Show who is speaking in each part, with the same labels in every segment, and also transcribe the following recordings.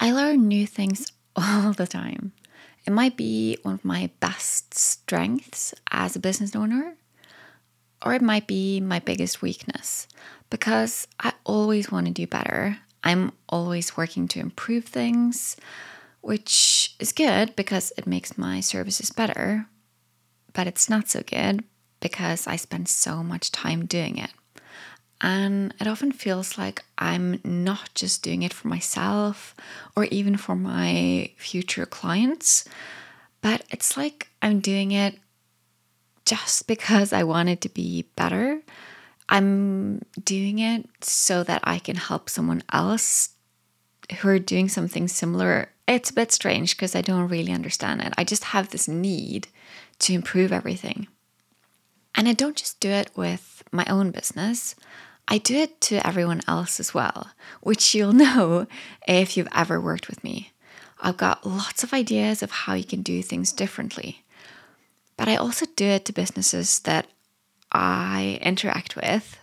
Speaker 1: I learn new things all the time. It might be one of my best strengths as a business owner, or it might be my biggest weakness because I always want to do better. I'm always working to improve things, which is good because it makes my services better, but it's not so good because I spend so much time doing it. And it often feels like I'm not just doing it for myself or even for my future clients, but it's like I'm doing it just because I want it to be better. I'm doing it so that I can help someone else who are doing something similar. It's a bit strange because I don't really understand it. I just have this need to improve everything. And I don't just do it with my own business. I do it to everyone else as well, which you'll know if you've ever worked with me. I've got lots of ideas of how you can do things differently. But I also do it to businesses that I interact with.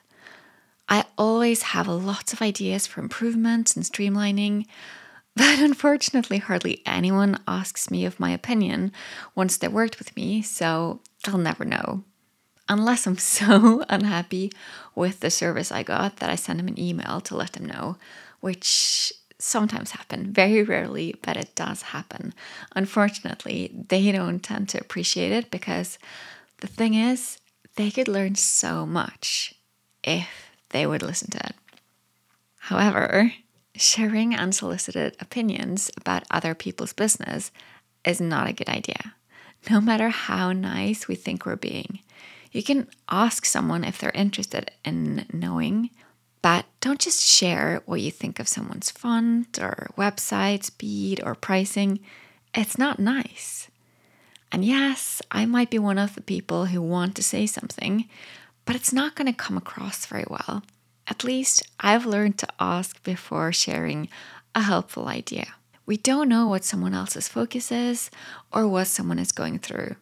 Speaker 1: I always have lots of ideas for improvements and streamlining, but unfortunately, hardly anyone asks me of my opinion once they worked with me, so they'll never know. Unless I'm so unhappy with the service I got that I send them an email to let them know, which sometimes happen, very rarely, but it does happen. Unfortunately, they don't tend to appreciate it because the thing is, they could learn so much if they would listen to it. However, sharing unsolicited opinions about other people's business is not a good idea, no matter how nice we think we're being. You can ask someone if they're interested in knowing, but don't just share what you think of someone's font or website speed or pricing. It's not nice. And yes, I might be one of the people who want to say something, but it's not going to come across very well. At least I've learned to ask before sharing a helpful idea. We don't know what someone else's focus is or what someone is going through.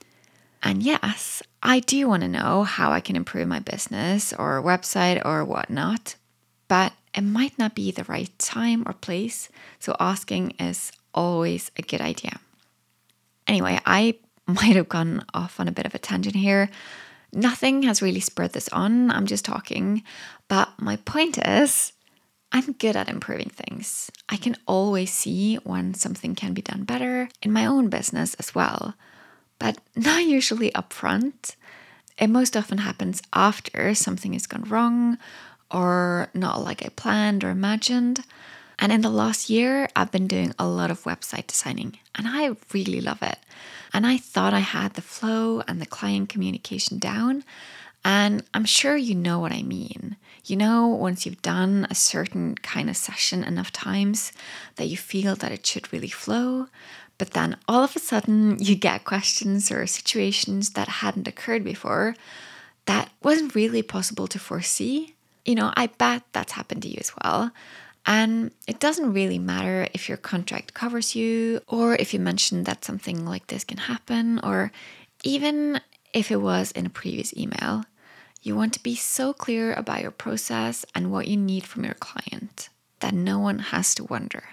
Speaker 1: And yes, I do want to know how I can improve my business or website or whatnot, but it might not be the right time or place, so asking is always a good idea. Anyway, I might have gone off on a bit of a tangent here. Nothing has really spurred this on, I'm just talking, but my point is, I'm good at improving things. I can always see when something can be done better in my own business as well. But not usually upfront. It most often happens after something has gone wrong or not like I planned or imagined. And in the last year, I've been doing a lot of website designing and I really love it. And I thought I had the flow and the client communication down. And I'm sure you know what I mean. You know, once you've done a certain kind of session enough times that you feel that it should really flow, but then all of a sudden you get questions or situations that hadn't occurred before that wasn't really possible to foresee. You know, I bet that's happened to you as well. And it doesn't really matter if your contract covers you or if you mentioned that something like this can happen or even if it was in a previous email. You want to be so clear about your process and what you need from your client that no one has to wonder.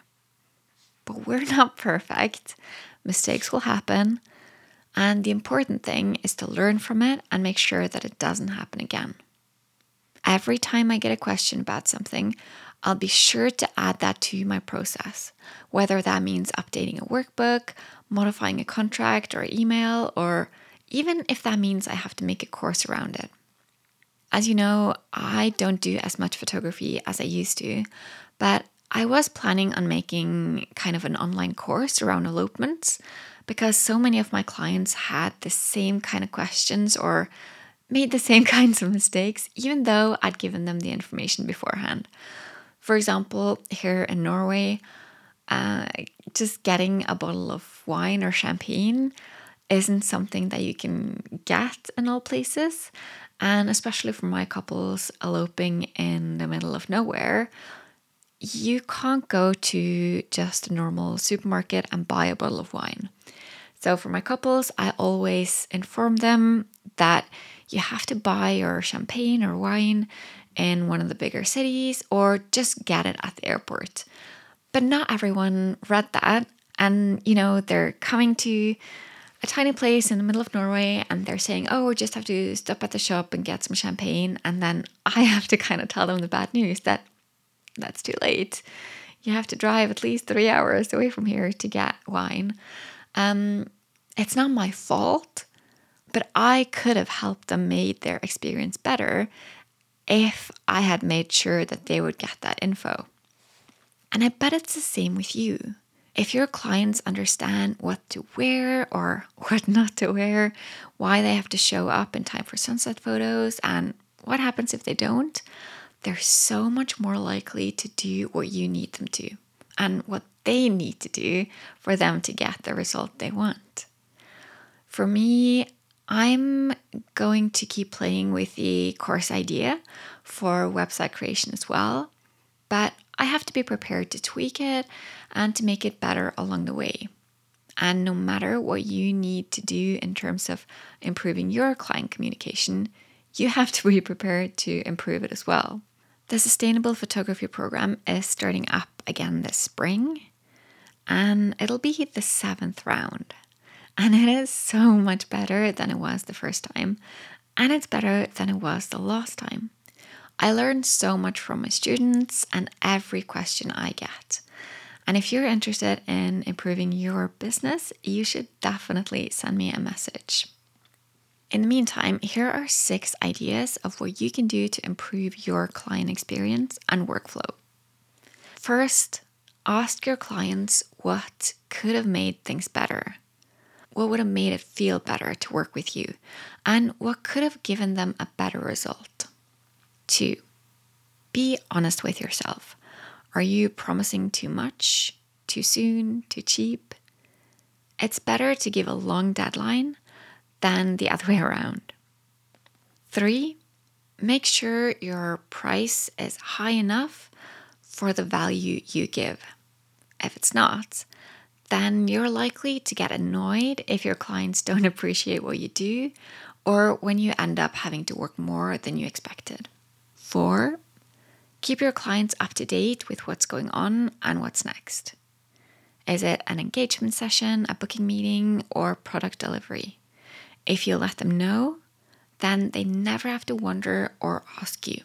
Speaker 1: But we're not perfect. Mistakes will happen. And the important thing is to learn from it and make sure that it doesn't happen again. Every time I get a question about something, I'll be sure to add that to my process, whether that means updating a workbook, modifying a contract or email, or even if that means I have to make a course around it. As you know, I don't do as much photography as I used to, but I was planning on making kind of an online course around elopements because so many of my clients had the same kind of questions or made the same kinds of mistakes, even though I'd given them the information beforehand. For example, here in Norway, just getting a bottle of wine or champagne isn't something that you can get in all places. And especially for my couples eloping in the middle of nowhere, you can't go to just a normal supermarket and buy a bottle of wine. So for my couples, I always inform them that you have to buy your champagne or wine in one of the bigger cities or just get it at the airport. But not everyone read that. And, they're coming to a tiny place in the middle of Norway and they're saying, oh, we just have to stop at the shop and get some champagne. And then I have to kind of tell them the bad news that that's too late. You have to drive at least 3 hours away from here to get wine. It's not my fault, but I could have helped them make their experience better if I had made sure that they would get that info. And I bet it's the same with you. If your clients understand what to wear or what not to wear, why they have to show up in time for sunset photos, and what happens if they don't, they're so much more likely to do what you need them to and what they need to do for them to get the result they want. For me, I'm going to keep playing with the course idea for website creation as well, but I have to be prepared to tweak it and to make it better along the way. And no matter what you need to do in terms of improving your client communication, you have to be prepared to improve it as well. The Sustainable Photography program is starting up again this spring, and it'll be the 7th round. And it is so much better than it was the first time, and it's better than it was the last time. I learned so much from my students and every question I get. And if you're interested in improving your business, you should definitely send me a message. In the meantime, here are 6 ideas of what you can do to improve your client experience and workflow. First, ask your clients what could have made things better. What would have made it feel better to work with you? And what could have given them a better result? 2, be honest with yourself. Are you promising too much, too soon, too cheap? It's better to give a long deadline than the other way around. 3, make sure your price is high enough for the value you give. If it's not, then you're likely to get annoyed if your clients don't appreciate what you do or when you end up having to work more than you expected. 4, keep your clients up to date with what's going on and what's next. Is it an engagement session, a booking meeting, or product delivery? If you let them know, then they never have to wonder or ask you.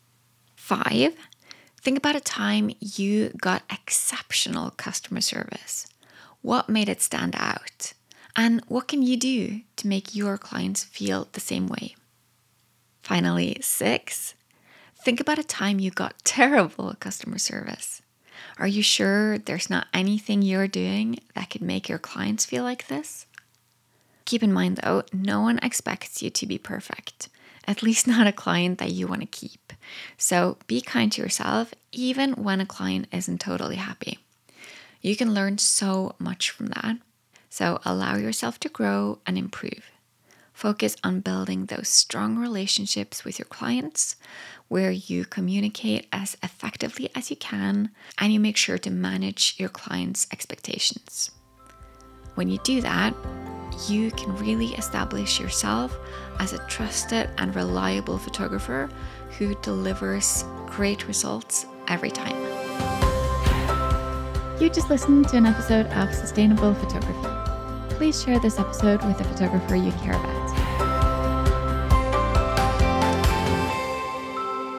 Speaker 1: 5, think about a time you got exceptional customer service. What made it stand out? And what can you do to make your clients feel the same way? Finally, 6, think about a time you got terrible customer service. Are you sure there's not anything you're doing that could make your clients feel like this? Keep in mind though, no one expects you to be perfect, at least not a client that you want to keep. So be kind to yourself even when a client isn't totally happy. You can learn so much from that. So allow yourself to grow and improve. Focus on building those strong relationships with your clients where you communicate as effectively as you can and you make sure to manage your clients' expectations. When you do that, you can really establish yourself as a trusted and reliable photographer who delivers great results every time. You just listened to an episode of Sustainable Photography. Please share this episode with a photographer you care about.